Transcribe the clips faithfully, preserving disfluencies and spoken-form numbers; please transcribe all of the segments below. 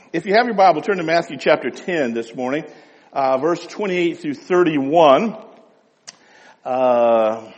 If you have your Bible, turn to Matthew chapter ten this morning, uh, verse twenty-eight through thirty-one. Uh,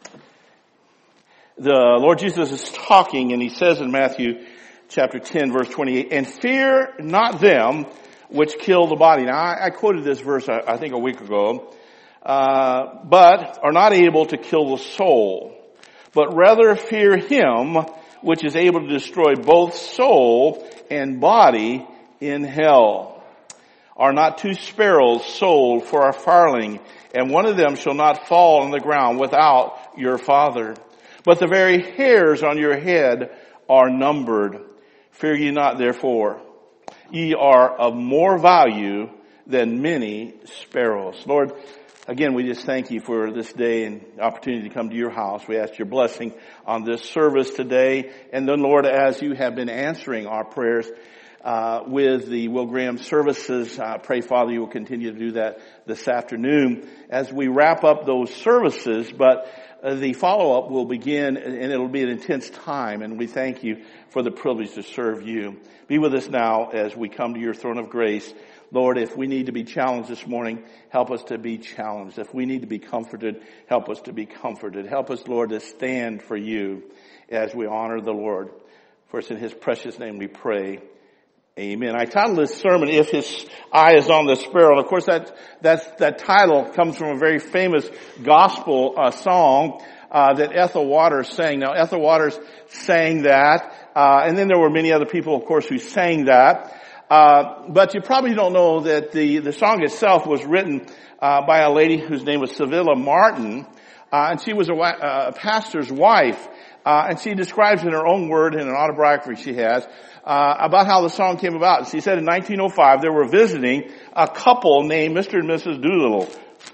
the Lord Jesus is talking, and he says in Matthew chapter ten, verse twenty-eight, "And fear not them which kill the body." Now, I, I quoted this verse, I, I think, a week ago. Uh, but are not able to kill the soul, but rather fear him which is able to destroy both soul and body in hell. Are not two sparrows sold for a farthing, and one of them shall not fall on the ground without your Father? But the very hairs on your head are numbered. Fear ye not, therefore. Ye are of more value than many sparrows. Lord, again, we just thank you for this day and opportunity to come to your house. We ask your blessing on this service today. And then, Lord, as you have been answering our prayers uh, with the Will Graham services, I pray, Father, you will continue to do that this afternoon as we wrap up those services. But uh, the follow-up will begin, and it'll be an intense time. And we thank you for the privilege to serve you. Be with us now as we come to your throne of grace. Lord, if we need to be challenged this morning, help us to be challenged. If we need to be comforted, help us to be comforted. Help us, Lord, to stand for you as we honor the Lord. For it's in his precious name we pray. Amen. I titled this sermon, "If His Eye is on the Sparrow." And of course, that, that, that title comes from a very famous gospel uh, song uh, that Ethel Waters sang. Now, Ethel Waters sang that, uh, and then there were many other people, of course, who sang that. Uh, but you probably don't know that the, the song itself was written, uh, by a lady whose name was Sevilla Martin, uh, and she was a, a pastor's wife, uh, and she describes in her own word in an autobiography she has, uh, about how the song came about. She said in nineteen oh five they were visiting a couple named Mister and Missus Doolittle.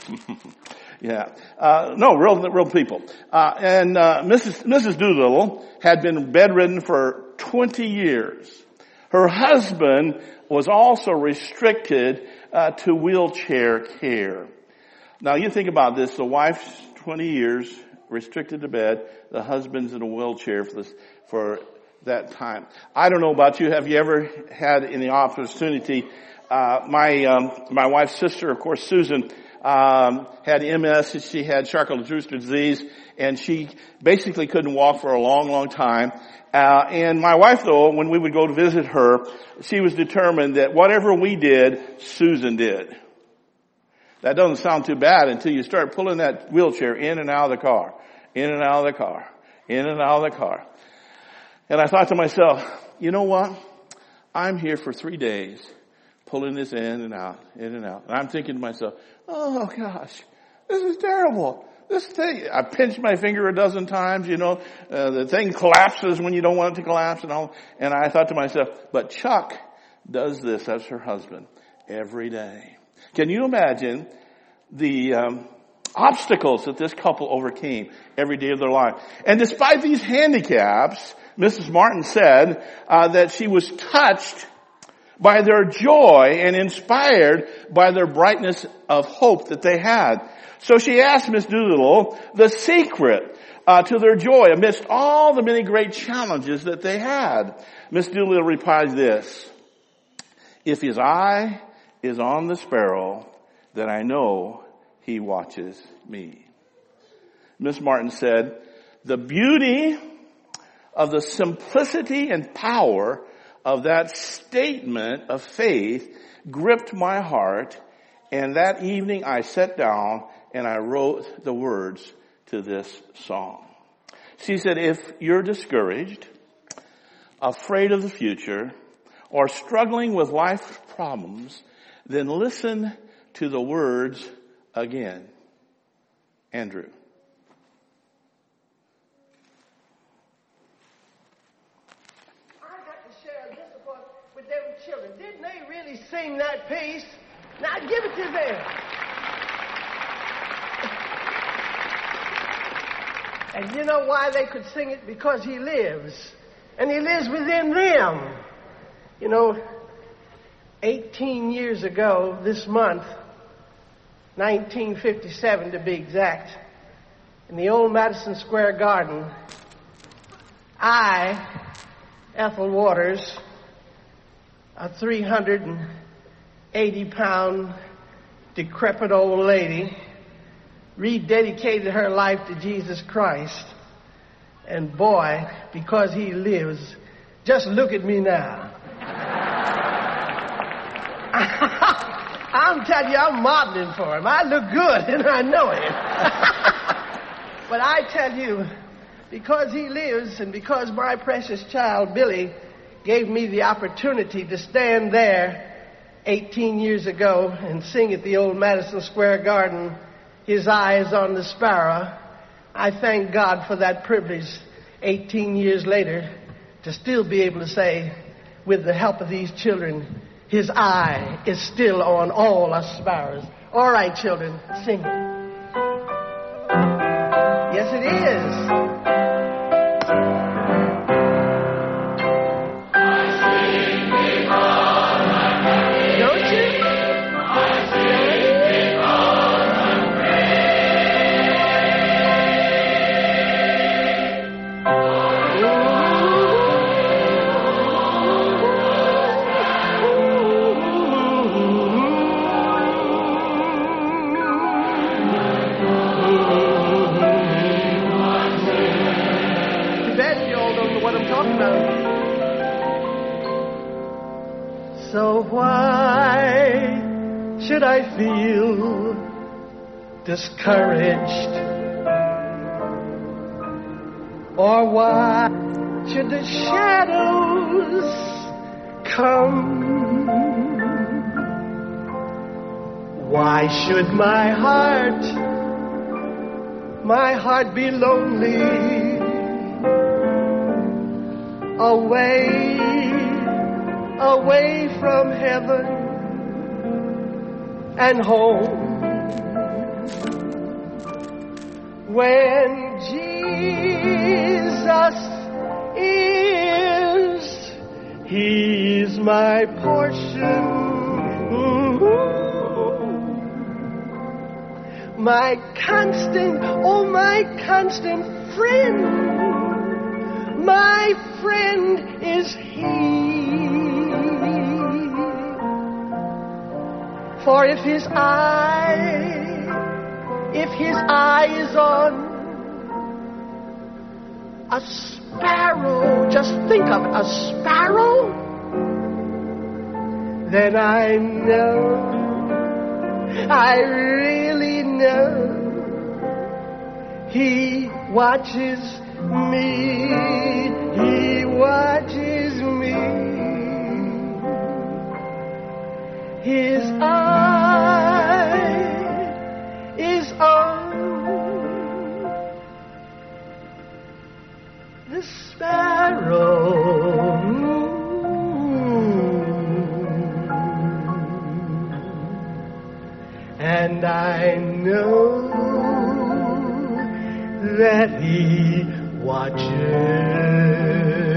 Yeah. Uh, no, real, real people. Uh, and, uh, Missus Missus Doolittle had been bedridden for twenty years. Her husband was also restricted uh, to wheelchair care. Now you think about this, the wife's twenty years restricted to bed, the husband's in a wheelchair for this, for that time. I don't know about you, have you ever had any opportunity, uh, my, um, my wife's sister, of course, Susan, um, had M S, she had Charcot-Marie-Tooth disease, and she basically couldn't walk for a long, long time. Uh, and my wife, though, when we would go to visit her, she was determined that whatever we did, Susan did. That doesn't sound too bad until you start pulling that wheelchair in and out of the car, in and out of the car, in and out of the car. And I thought to myself, you know what? I'm here for three days pulling this in and out, in and out. And I'm thinking to myself, oh gosh, this is terrible. This thing, I pinched my finger a dozen times, you know, uh, the thing collapses when you don't want it to collapse and all. And I thought to myself, but Chuck does this as her husband every day. Can you imagine the um, obstacles that this couple overcame every day of their life? And despite these handicaps, Missus Martin said uh, that she was touched by their joy and inspired by their brightness of hope that they had. So she asked Miss Doolittle the secret uh, to their joy amidst all the many great challenges that they had. Miss Doolittle replied this: "If his eye is on the sparrow, then I know he watches me." Miss Martin said, "The beauty of the simplicity and power of that statement of faith gripped my heart, and that evening I sat down and I wrote the words to this song." She said, if you're discouraged, afraid of the future, or struggling with life problems, then listen to the words again. Andrew. I got to share this with them children. Didn't they really sing that piece? Now give it to them. And you know why they could sing it? Because he lives. And he lives within them. You know, eighteen years ago this month, nineteen fifty-seven to be exact, in the old Madison Square Garden, I, Ethel Waters, a three hundred eighty pound decrepit old lady rededicated her life to Jesus Christ. And boy, because he lives, just look at me now. I'm telling you, I'm modeling for him. I look good and I know it. But I tell you, because he lives and because my precious child, Billy, gave me the opportunity to stand there eighteen years ago and sing at the old Madison Square Garden, His Eyes on the Sparrow, I thank God for that privilege eighteen years later to still be able to say, with the help of these children, His eye is still on all us sparrows. All right, children, sing it. Yes, it is. So why should I feel discouraged? Or why should the shadows come? Why should my heart, my heart be lonely? Away, away from heaven and home. When Jesus is, He's my portion. Mm-hmm. My constant, oh my constant friend. My friend is He. For if His eye, if His eye is on a sparrow, just think of it, a sparrow, then I know, I really know He watches me, He watches me. His eye is on the sparrow, and I know that He watches.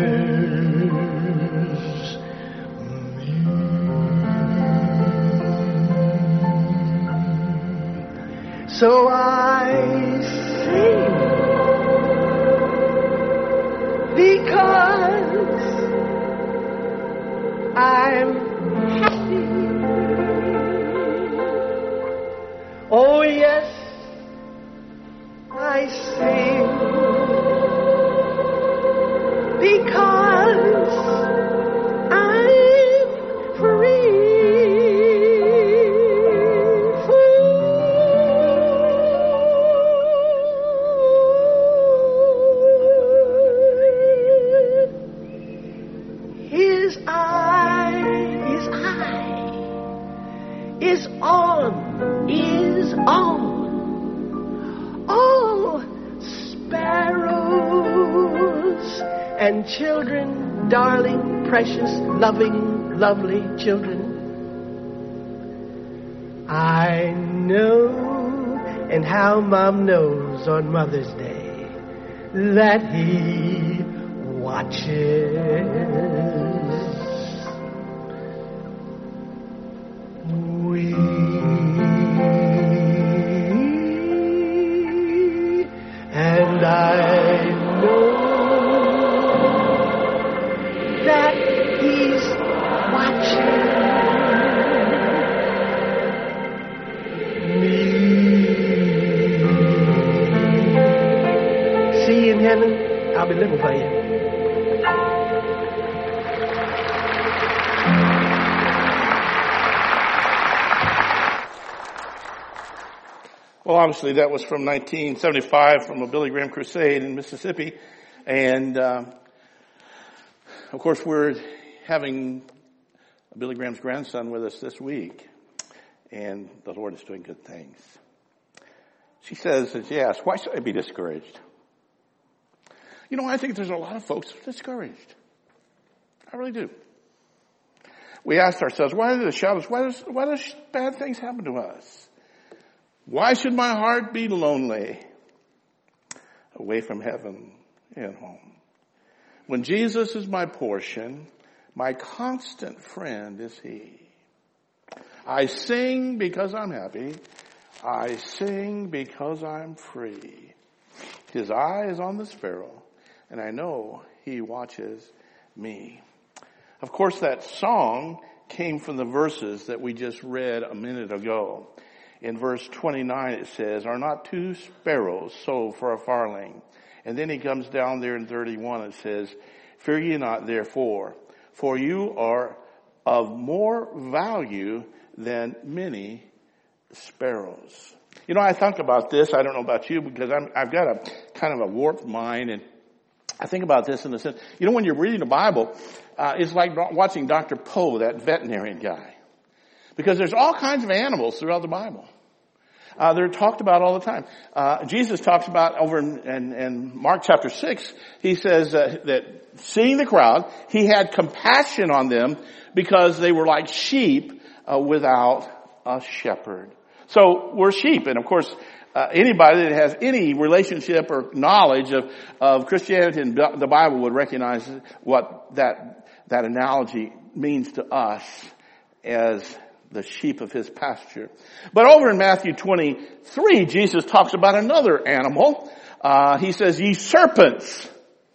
So I sing because I'm happy. Oh yes, I sing because I'm free. Is on, is on all sparrows and children, darling, precious, loving, lovely children. I know, and how Mom knows on Mother's Day, that He watches. And I know that He's watching. standing, I'll be looking for you. Well, obviously that was from nineteen seventy-five from a Billy Graham crusade in Mississippi. And, uh, of course, we're having Billy Graham's grandson with us this week. And the Lord is doing good things. She says, yes, why should I be discouraged? You know, I think there's a lot of folks discouraged. I really do. We asked ourselves, why do the shadows, why does, why does bad things happen to us? Why should my heart be lonely away from heaven and home? When Jesus is my portion, my constant friend is he. I sing because I'm happy. I sing because I'm free. His eye is on the sparrow, and I know he watches me. Of course, that song came from the verses that we just read a minute ago. In verse twenty-nine it says, are not two sparrows sold for a farthing? And then he comes down there in thirty-one and says, fear ye not therefore, for you are of more value than many sparrows. You know, I think about this, I don't know about you, because I'm, I've got a kind of a warped mind, and I think about this in the sense, you know, when you're reading the Bible, uh, it's like watching Doctor Poe, that veterinarian guy. Because there's all kinds of animals throughout the Bible. Uh, they're talked about all the time. Uh, Jesus talks about over in, in, in Mark chapter six, he says uh, that seeing the crowd, he had compassion on them because they were like sheep uh, without a shepherd. So we're sheep. And of course, uh, anybody that has any relationship or knowledge of, of Christianity and the Bible would recognize what that, that analogy means to us as the sheep of his pasture. But over in Matthew twenty-three, Jesus talks about another animal. Uh, he says, ye serpents.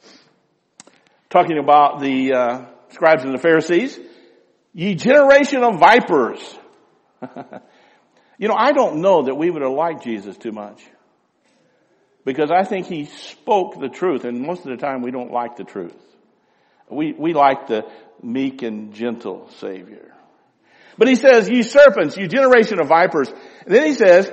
Talking about the uh, scribes and the Pharisees. Ye generation of vipers. You know, I don't know that we would have liked Jesus too much. Because I think he spoke the truth, and most of the time we don't like the truth. We, we like the meek and gentle Savior. But he says, ye serpents, you generation of vipers. And then he says,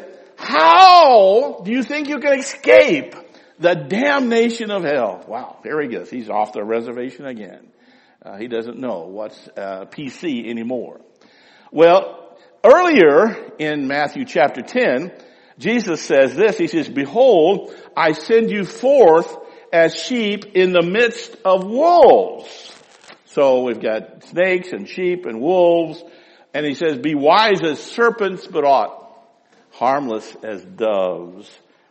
how do you think you can escape the damnation of hell? Wow, there he goes. He's off the reservation again. Uh, he doesn't know what's uh, P C anymore. Well, earlier in Matthew chapter ten, Jesus says this. He says, behold, I send you forth as sheep in the midst of wolves. So we've got snakes and sheep and wolves. And he says, be wise as serpents, but ought harmless as doves.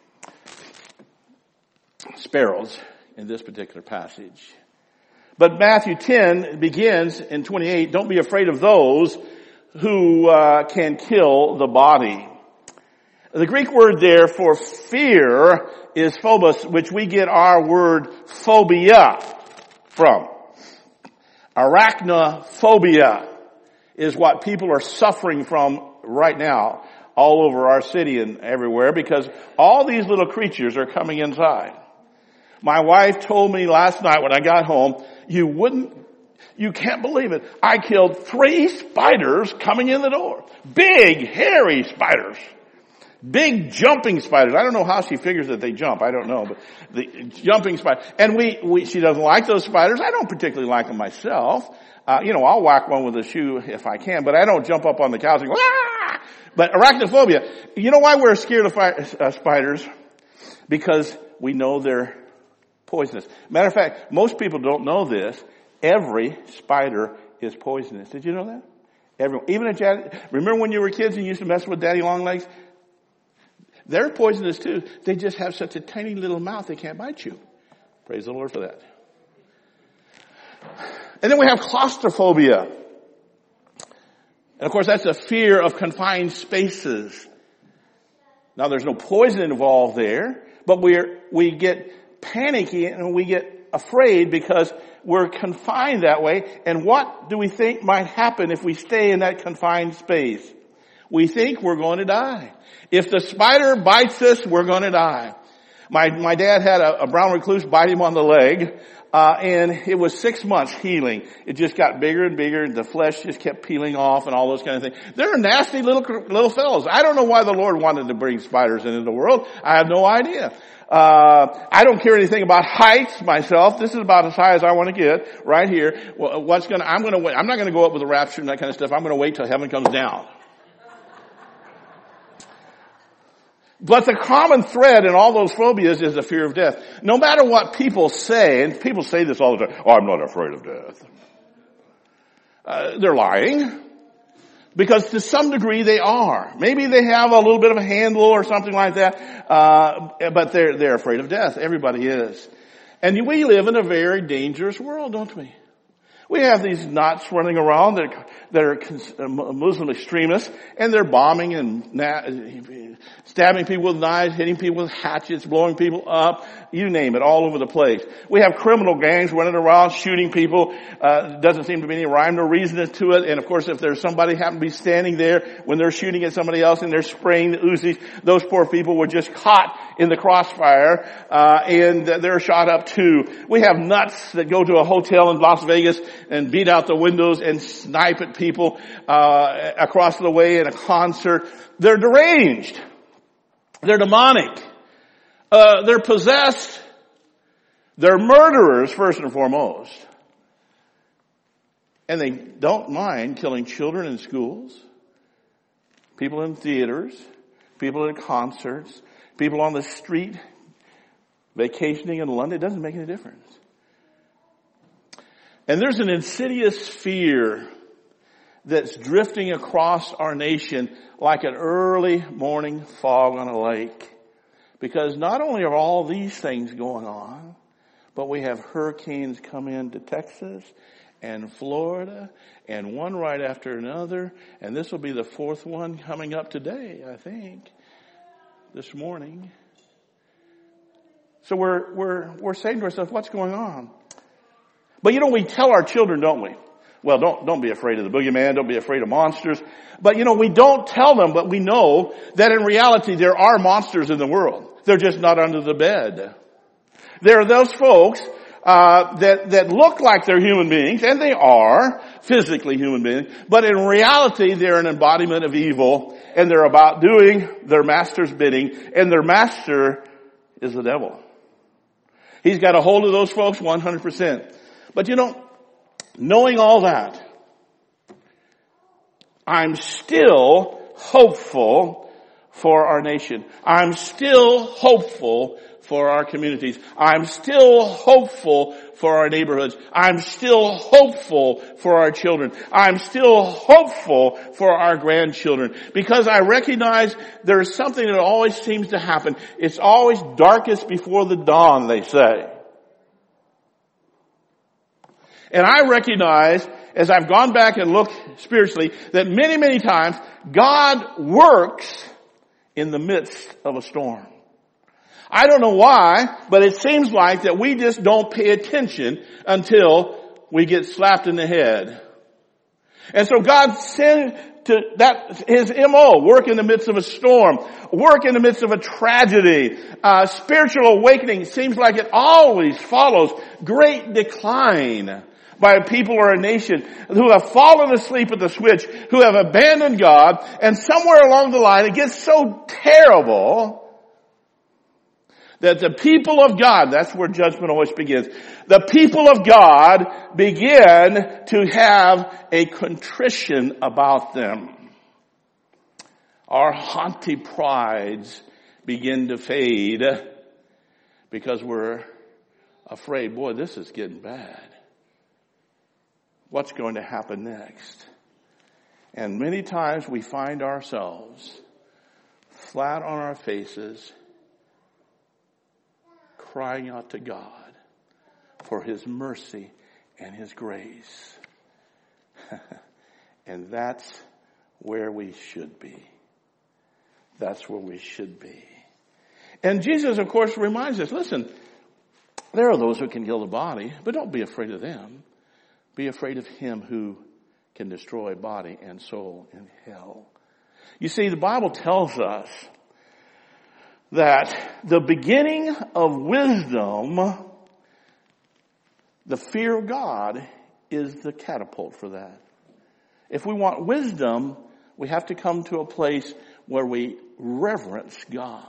Sparrows in this particular passage. But Matthew ten begins in twenty-eight, don't be afraid of those who uh, can kill the body. The Greek word there for fear is phobos, which we get our word phobia from. Arachnophobia is what people are suffering from right now all over our city and everywhere, because all these little creatures are coming inside. My wife told me last night when I got home, you wouldn't, you can't believe it. I killed three spiders coming in the door. Big, hairy spiders. Big jumping spiders. I don't know how she figures that they jump. I don't know, but the jumping spiders. And we, we, she doesn't like those spiders. I don't particularly like them myself. Uh, you know, I'll whack one with a shoe if I can, but I don't jump up on the couch and go, ah! But arachnophobia, you know why we're scared of fi- uh, spiders? Because we know they're poisonous. Matter of fact, most people don't know this. Every spider is poisonous. Did you know that? Everyone, even a daddy, remember when you were kids and you used to mess with daddy long legs? They're poisonous too. They just have such a tiny little mouth they can't bite you. Praise the Lord for that. And then we have claustrophobia. And of course that's a fear of confined spaces. Now there's no poison involved there, but we're, we get panicky and we get afraid because we're confined that way. And what do we think might happen if we stay in that confined space? We think we're going to die. If the spider bites us, we're going to die. My, my dad had a, a brown recluse bite him on the leg, uh, and it was six months healing. It just got bigger and bigger, and the flesh just kept peeling off and all those kind of things. They're nasty little, little fellows. I don't know why the Lord wanted to bring spiders into the world. I have no idea. Uh, I don't care anything about heights myself. This is about as high as I want to get right here. What's gonna, I'm gonna wait. I'm not gonna go up with a rapture and that kind of stuff. I'm gonna wait till heaven comes down. But the common thread in all those phobias is the fear of death. No matter what people say, and people say this all the time, oh, I'm not afraid of death. Uh, they're lying. Because to some degree they are. Maybe they have a little bit of a handle or something like that, uh, but they're, they're afraid of death. Everybody is. And we live in a very dangerous world, don't we? We have these nuts running around that are, that are Muslim extremists, and they're bombing and na- stabbing people with knives, hitting people with hatchets, blowing people up, you name it, all over the place. We have criminal gangs running around shooting people. Uh, doesn't seem to be any rhyme or reason to it. And of course, if there's somebody happen to be standing there when they're shooting at somebody else and they're spraying the Uzis, those poor people were just caught in the crossfire, uh, and they're shot up too. We have nuts that go to a hotel in Las Vegas and beat out the windows and snipe at people, uh, across the way in a concert. They're deranged. They're demonic. Uh, they're possessed. They're murderers, first and foremost. And they don't mind killing children in schools, people in theaters, people in concerts, people on the street, vacationing in London. It doesn't make any difference. And there's an insidious fear that's drifting across our nation like an early morning fog on a lake. Because not only are all these things going on, but we have hurricanes come into Texas and Florida, and one right after another. And this will be the fourth one coming up today, I think, this morning. So we're, we're, we're saying to ourselves, what's going on? But you know, we tell our children, don't we? Well, don't, don't be afraid of the boogeyman. Don't be afraid of monsters. But you know, we don't tell them, but we know that in reality there are monsters in the world. They're just not under the bed. There are those folks, uh, that, that look like they're human beings, and they are physically human beings, but in reality they're an embodiment of evil, and they're about doing their master's bidding, and their master is the devil. He's got a hold of those folks one hundred percent. But you know, knowing all that, I'm still hopeful for our nation. I'm still hopeful for our communities. I'm still hopeful for our neighborhoods. I'm still hopeful for our children. I'm still hopeful for our grandchildren, because I recognize there's something that always seems to happen. It's always darkest before the dawn, they say. And I recognize, as I've gone back and looked spiritually, that many, many times God works in the midst of a storm. I don't know why, but it seems like that we just don't pay attention until we get slapped in the head. And so God sent to that, His M O, work in the midst of a storm, work in the midst of a tragedy. Uh, spiritual awakening seems like it always follows great decline by a people or a nation who have fallen asleep at the switch, who have abandoned God, and somewhere along the line it gets so terrible that the people of God, that's where judgment always begins, the people of God begin to have a contrition about them. Our haughty prides begin to fade because we're afraid, boy, this is getting bad. What's going to happen next? And many times we find ourselves flat on our faces, crying out to God for His mercy and His grace. And that's where we should be. That's where we should be. And Jesus, of course, reminds us, listen, there are those who can kill the body, but don't be afraid of them. Be afraid of Him who can destroy body and soul in hell. You see, the Bible tells us that the beginning of wisdom, the fear of God, is the catapult for that. If we want wisdom, we have to come to a place where we reverence God.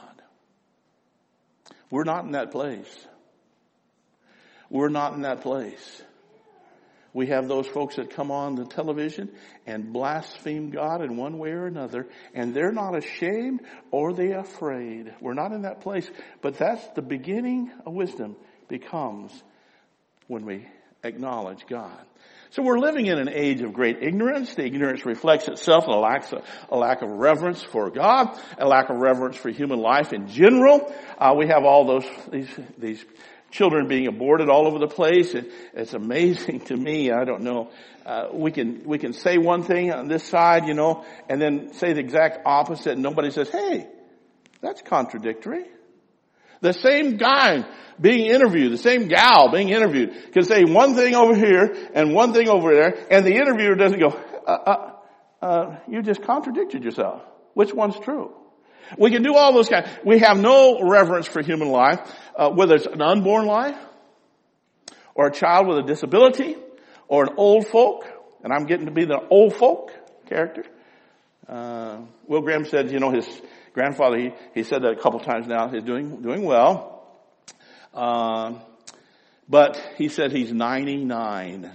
We're not in that place. We're not in that place. We have those folks that come on the television and blaspheme God in one way or another, and they're not ashamed or they afraid. We're not in that place. But that's the beginning of wisdom becomes when we acknowledge God. So we're living in an age of great ignorance. The ignorance reflects itself in a lack of, a lack of reverence for God, a lack of reverence for human life in general. Uh, we have all those these these children being aborted all over the place. It, it's amazing to me. I don't know. Uh, we can we can say one thing on this side, you know, and then say the exact opposite, and nobody says, "Hey, that's contradictory." The same guy being interviewed, the same gal being interviewed, can say one thing over here and one thing over there, and the interviewer doesn't go, uh, uh, uh, you just contradicted yourself. Which one's true? We can do all those kinds. We have no reverence for human life, uh, whether it's an unborn life, or a child with a disability, or an old folk, and I'm getting to be the old folk character. Uh, Will Graham said, you know, his grandfather, he, he said that a couple times now, he's doing, doing well. Uh, but he said he's ninety-nine.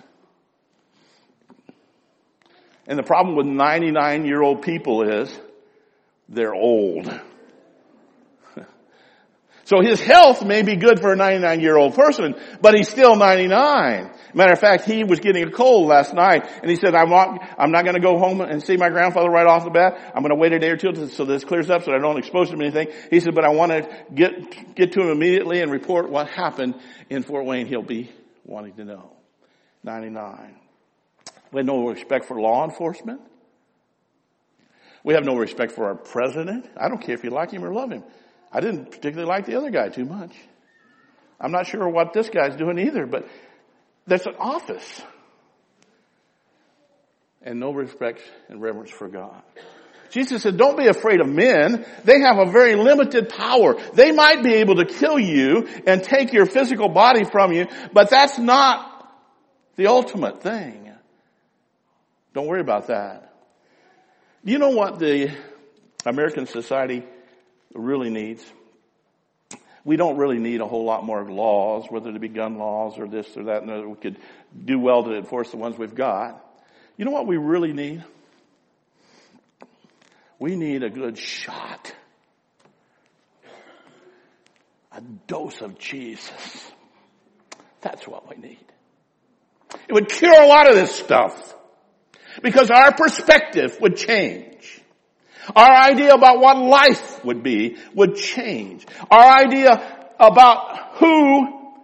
And the problem with ninety-nine year old people is they're old. So his health may be good for a ninety-nine year old person, but he's still ninety-nine. Matter of fact, he was getting a cold last night, and he said, I'm not, I'm not going to go home and see my grandfather right off the bat. I'm going to wait a day or two so this clears up so I don't expose him to anything. He said, but I want to get, get to him immediately and report what happened in Fort Wayne. He'll be wanting to know. ninety-nine. We have no respect for law enforcement. We have no respect for our president. I don't care if you like him or love him. I didn't particularly like the other guy too much. I'm not sure what this guy's doing either, but there's an office. And no respect and reverence for God. Jesus said, don't be afraid of men. They have a very limited power. They might be able to kill you and take your physical body from you, but that's not the ultimate thing. Don't worry about that. Do you know what the American society really needs? We don't really need a whole lot more laws, whether it be gun laws or this or that, and we could do well to enforce the ones we've got. You know what we really need? We need a good shot. A dose of Jesus. That's what we need. It would cure a lot of this stuff. Because our perspective would change. Our idea about what life would be would change. Our idea about who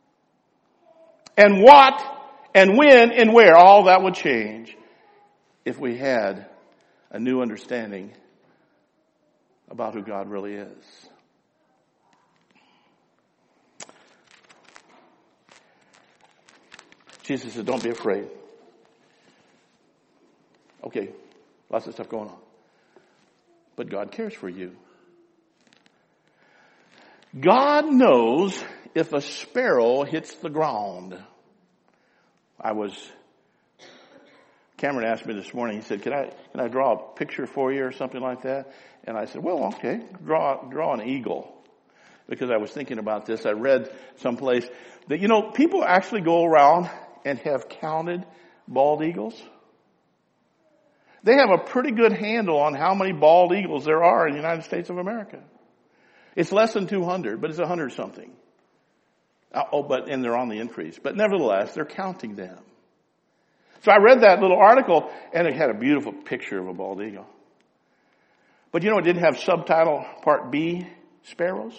and what and when and where, all that would change if we had a new understanding about who God really is. Jesus said, don't be afraid. Okay, lots of stuff going on. But God cares for you. God knows if a sparrow hits the ground. I was, Cameron asked me this morning, he said, can I, can I draw a picture for you or something like that? And I said, well, okay, draw, draw an eagle. Because I was thinking about this. I read someplace that, you know, people actually go around and have counted bald eagles. They have a pretty good handle on how many bald eagles there are in the United States of America. It's less than two hundred, but it's one hundred something. Oh, but, and they're on the increase. But nevertheless, they're counting them. So I read that little article, and it had a beautiful picture of a bald eagle. But you know, it didn't have subtitle part B, sparrows.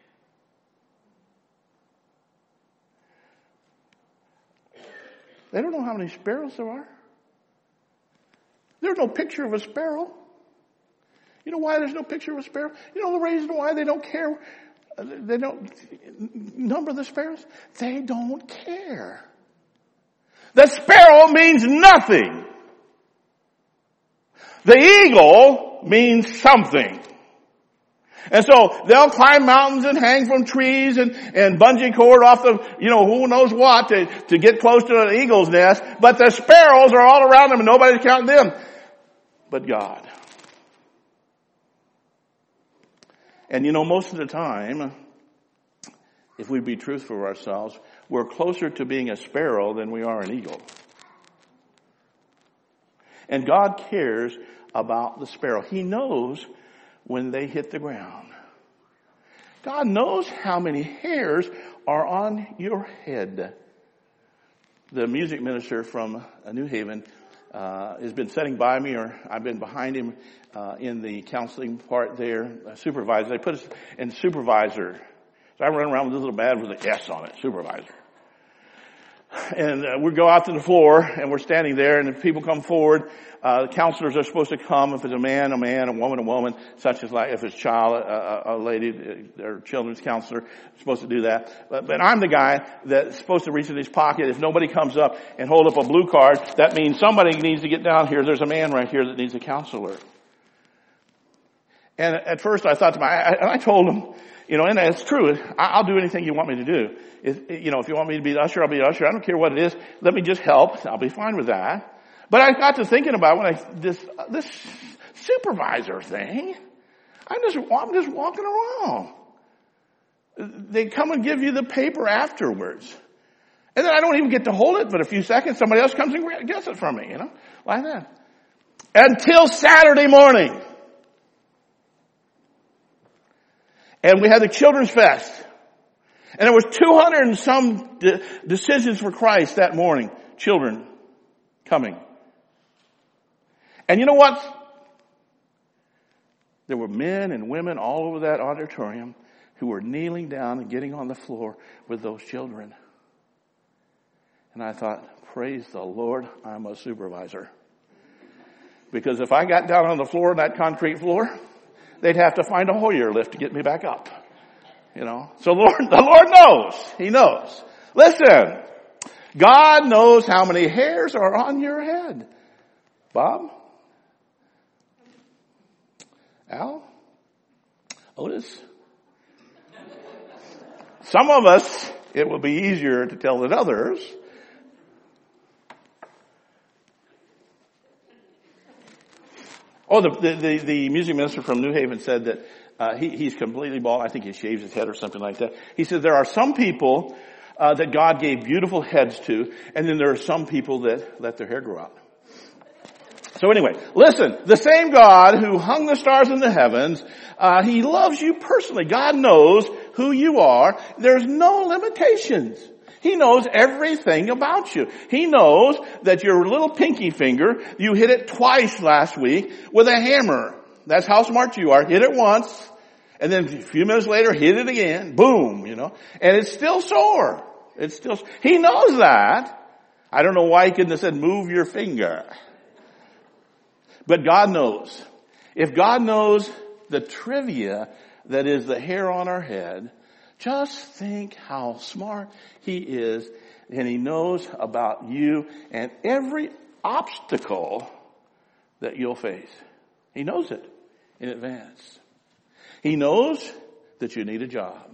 They don't know how many sparrows there are. There's no picture of a sparrow. You know why there's no picture of a sparrow? You know the reason why they don't care? They don't number the sparrows? They don't care. The sparrow means nothing. The eagle means something. And so they'll climb mountains and hang from trees and, and bungee cord off the, you know, who knows what to, to get close to an eagle's nest. But the sparrows are all around them and nobody's counting them but God. And you know, most of the time, if we be truthful with ourselves, we're closer to being a sparrow than we are an eagle. And God cares about the sparrow. He knows when they hit the ground. God knows how many hairs are on your head. The music minister from New Haven uh, has been sitting by me, or I've been behind him uh, in the counseling part there. Uh, supervisor. They put us in supervisor. So I run around with this little badge with an S on it, supervisor. And uh, we go out to the floor, and we're standing there, and if people come forward, uh, the counselors are supposed to come. If it's a man, a man, a woman, a woman, such as like if it's a child, a, a, a lady, their children's counselor, supposed to do that. But, but I'm the guy that's supposed to reach in his pocket. If nobody comes up and hold up a blue card, that means somebody needs to get down here. There's a man right here that needs a counselor. And at first I thought to myself, and I told him, you know, and it's true. I'll do anything you want me to do. If, you know, if you want me to be the usher, I'll be the usher. I don't care what it is. Let me just help. I'll be fine with that. But I got to thinking about when I, this, this supervisor thing, I'm just, I'm just walking around. They come and give you the paper afterwards. And then I don't even get to hold it but a few seconds. Somebody else comes and gets it from me, you know, like that. Until Saturday morning. And we had the Children's Fest. And there was two hundred and some de- decisions for Christ that morning. Children coming. And you know what? There were men and women all over that auditorium who were kneeling down and getting on the floor with those children. And I thought, praise the Lord, I'm a supervisor. Because if I got down on the floor, that concrete floor, they'd have to find a Hoyer lift to get me back up. You know, so Lord, the Lord knows. He knows. Listen, God knows how many hairs are on your head. Bob? Al? Otis? Some of us, it will be easier to tell than others. Oh, the, the, the, the music minister from New Haven said that uh, he, he's completely bald. I think he shaves his head or something like that. He said there are some people uh, that God gave beautiful heads to, and then there are some people that let their hair grow out. So anyway, listen, the same God who hung the stars in the heavens, uh, He loves you personally. God knows who you are. There's no limitations. He knows everything about you. He knows that your little pinky finger, you hit it twice last week with a hammer. That's how smart you are. Hit it once, and then a few minutes later, hit it again. Boom, you know. And it's still sore. It's still, He knows that. I don't know why He couldn't have said, move your finger. But God knows. If God knows the trivia that is the hair on our head, just think how smart He is, and He knows about you and every obstacle that you'll face. He knows it in advance. He knows that you need a job.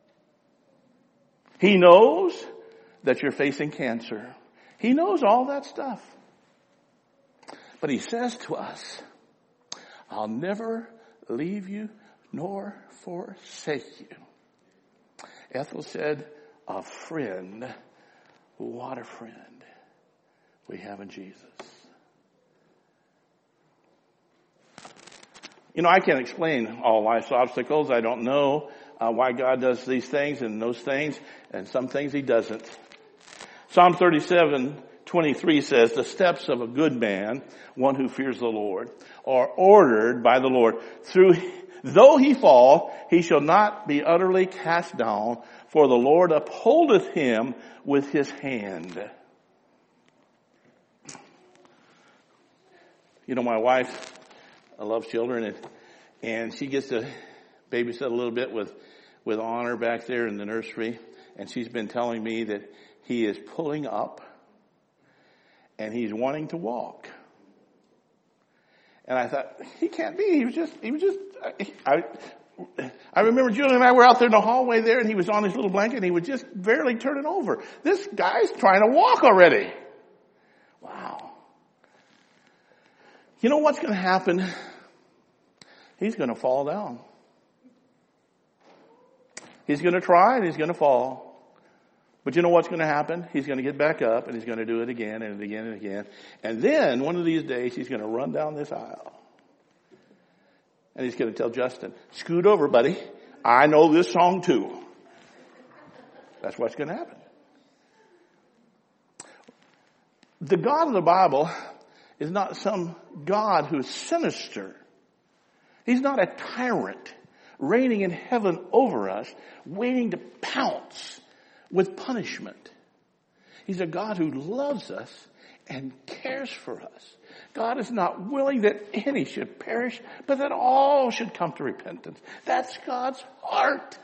He knows that you're facing cancer. He knows all that stuff. But He says to us, I'll never leave you nor forsake you. Ethel said, a friend. What a friend we have in Jesus. You know, I can't explain all life's obstacles. I don't know uh, why God does these things and those things, and some things He doesn't. Psalm thirty-seven twenty-three says, the steps of a good man, one who fears the Lord, are ordered by the Lord. Through, though he fall, he shall not be utterly cast down, for the Lord upholdeth him with His hand. You know, my wife, I love children, and, and she gets to babysit a little bit with, with Honor back there in the nursery, and she's been telling me that he is pulling up, and he's wanting to walk. And I thought, he can't be. He was just, he was just, I, I remember Julie and I were out there in the hallway there, and he was on his little blanket, and he was just barely turning over. This guy's trying to walk already. Wow. You know what's going to happen? He's going to fall down. He's going to try and he's going to fall. But you know what's going to happen? He's going to get back up and he's going to do it again and again and again. And then one of these days he's going to run down this aisle. And he's going to tell Justin, scoot over, buddy. I know this song too. That's what's going to happen. The God of the Bible is not some God who's sinister. He's not a tyrant reigning in heaven over us, waiting to pounce with punishment. He's a God who loves us and cares for us. God is not willing that any should perish, but that all should come to repentance. That's God's heart.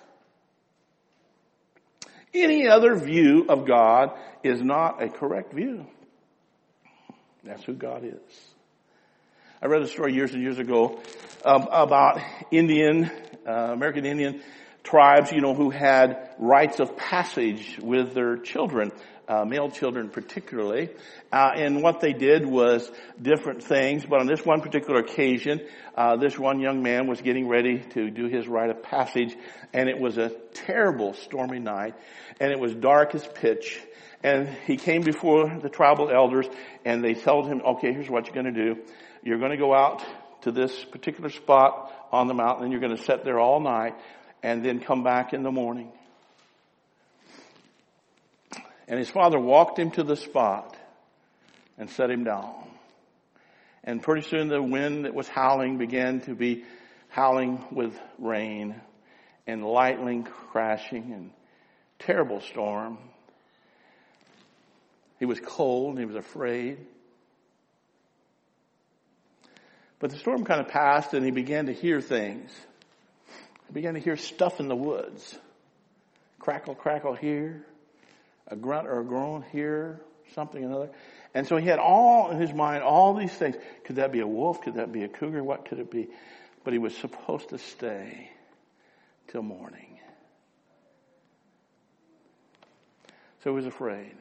Any other view of God is not a correct view. That's who God is. I read a story years and years ago um, about Indian, uh, American Indian tribes, you know, who had rites of passage with their children, uh, male children particularly. Uh, and what they did was different things. But on this one particular occasion, uh, this one young man was getting ready to do his rite of passage. And it was a terrible stormy night. And it was dark as pitch. And he came before the tribal elders and they told him, okay, here's what you're going to do. You're going to go out to this particular spot on the mountain and you're going to sit there all night and then come back in the morning. And his father walked him to the spot and set him down. And pretty soon the wind that was howling began to be howling with rain and lightning crashing and terrible storm. He was cold and he was afraid. But the storm kind of passed and he began to hear things. He began to hear stuff in the woods. Crackle, crackle here. A grunt or a groan here. Something another. And so he had all in his mind, all these things. Could that be a wolf? Could that be a cougar? What could it be? But he was supposed to stay till morning. So he was afraid.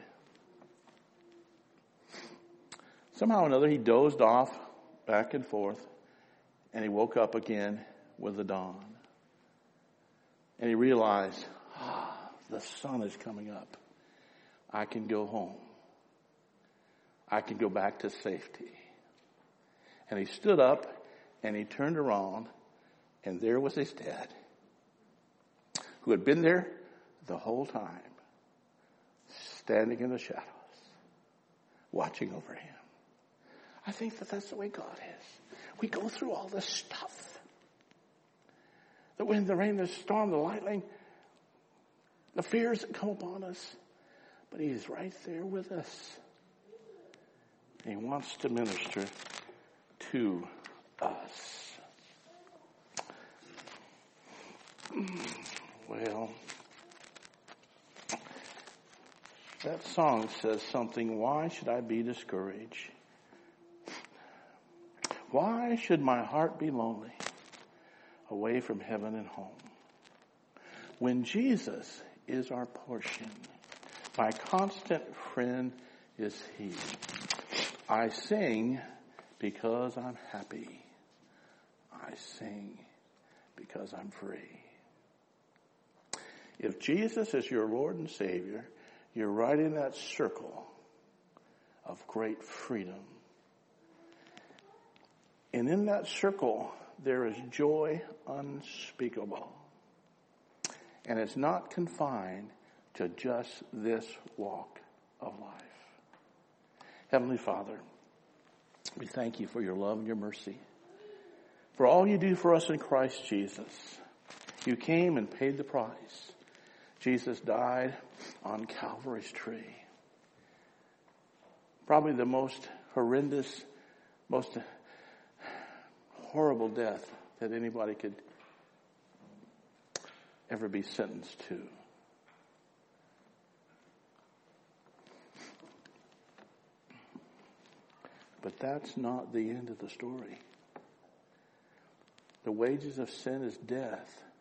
Somehow or another he dozed off back and forth. And he woke up again with the dawn. And he realized, ah, the sun is coming up. I can go home. I can go back to safety. And he stood up and he turned around and there was his dad who had been there the whole time, standing in the shadows, watching over him. I think that that's the way God is. We go through all this stuff. The wind, the rain, the storm, the lightning, the fears that come upon us. But he is right there with us. And he wants to minister to us. Well, that song says something. Why should I be discouraged? Why should my heart be lonely, away from heaven and home? When Jesus is our portion, my constant friend is he. I sing because I'm happy. I sing because I'm free. If Jesus is your Lord and Savior, you're right in that circle of great freedom. And in that circle, there is joy unspeakable. And it's not confined to just this walk of life. Heavenly Father, we thank you for your love and your mercy. For all you do for us in Christ Jesus. You came and paid the price. Jesus died on Calvary's tree. Probably the most horrendous, most horrible death that anybody could ever be sentenced to. But that's not the end of the story. The wages of sin is death.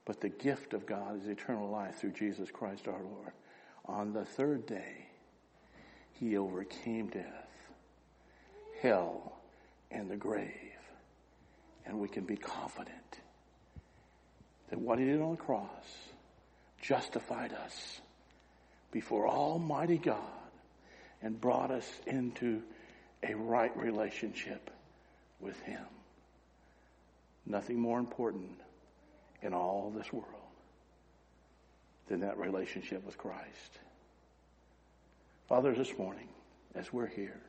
But the gift of God is eternal life through Jesus Christ our Lord. On the third day, he overcame death, hell, and the grave. And we can be confident that what he did on the cross justified us before Almighty God and brought us into a right relationship with him. Nothing more important in all this world than that relationship with Christ. Father, this morning, as we're here,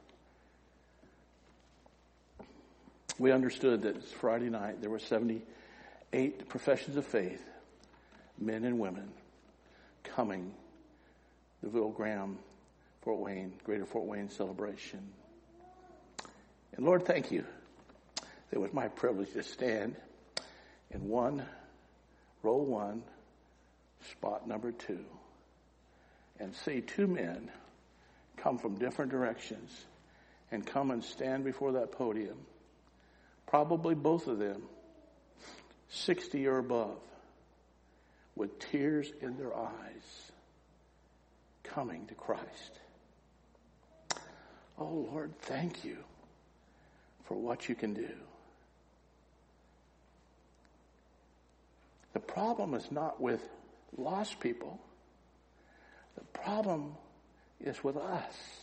we understood that it's Friday night. There were seventy-eight professions of faith, men and women, coming the Will Graham Fort Wayne, Greater Fort Wayne celebration. And Lord, thank you. It was my privilege to stand in one, row one, spot number two, and see two men come from different directions and come and stand before that podium. Probably both of them sixty or above, with tears in their eyes, coming to Christ. Oh Lord, thank you for what you can do. The problem is not with lost people. The problem is with us.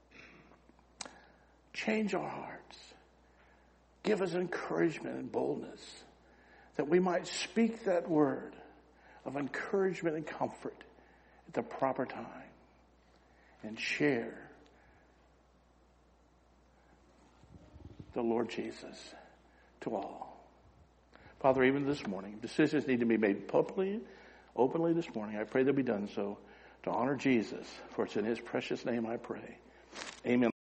Change our hearts. Give us encouragement and boldness that we might speak that word of encouragement and comfort at the proper time and share the Lord Jesus to all. Father, even this morning, decisions need to be made publicly, openly this morning. I pray they'll be done so to honor Jesus, for it's in his precious name I pray. Amen.